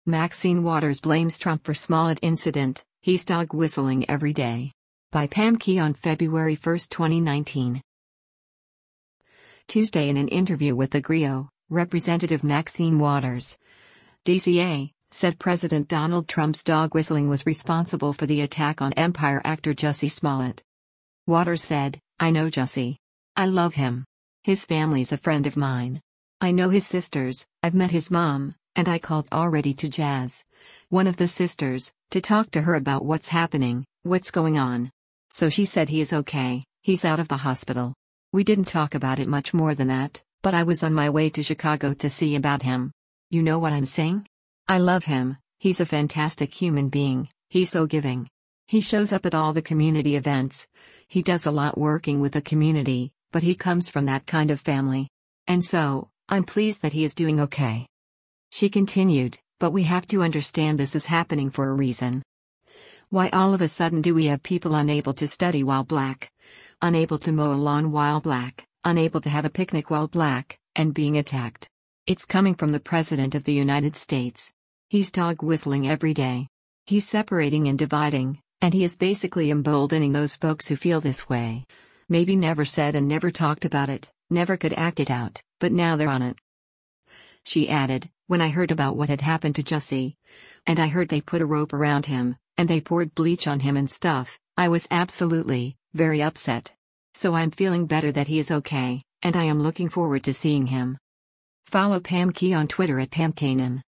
Maxine Waters blames Trump for Smollett incident, he's dog whistling every day. By Pam Key on February 1, 2019. Tuesday, in an interview with the Grio, Representative Maxine Waters, DCA, said President Donald Trump's dog whistling was responsible for the attack on Empire actor Jussie Smollett. Waters said, "I know Jussie. I love him. His family's a friend of mine. I know his sisters, I've met his mom, and I called already to Jazz, one of the sisters, to talk to her about what's happening, what's going on. So she said he is okay, he's out of the hospital. We didn't talk about it much more than that, but I was on my way to Chicago to see about him. You know what I'm saying? I love him, he's a fantastic human being, he's so giving. He shows up at all the community events. He does a lot working with the community, but he comes from that kind of family. And so, I'm pleased that he is doing okay." She continued, "But we have to understand this is happening for a reason. Why all of a sudden do we have people unable to study while black? Unable to mow a lawn while black, unable to have a picnic while black, and being attacked? It's coming from the President of the United States. He's dog whistling every day. He's separating and dividing, and he is basically emboldening those folks who feel this way. Maybe never said and never talked about it, never could act it out, but now they're on it." She added, "When I heard about what had happened to Jussie, and I heard they put a rope around him, and they poured bleach on him and stuff, I was absolutely, very upset. So I'm feeling better that he is okay, and I am looking forward to seeing him." Follow Pam Key on Twitter at PamKanan.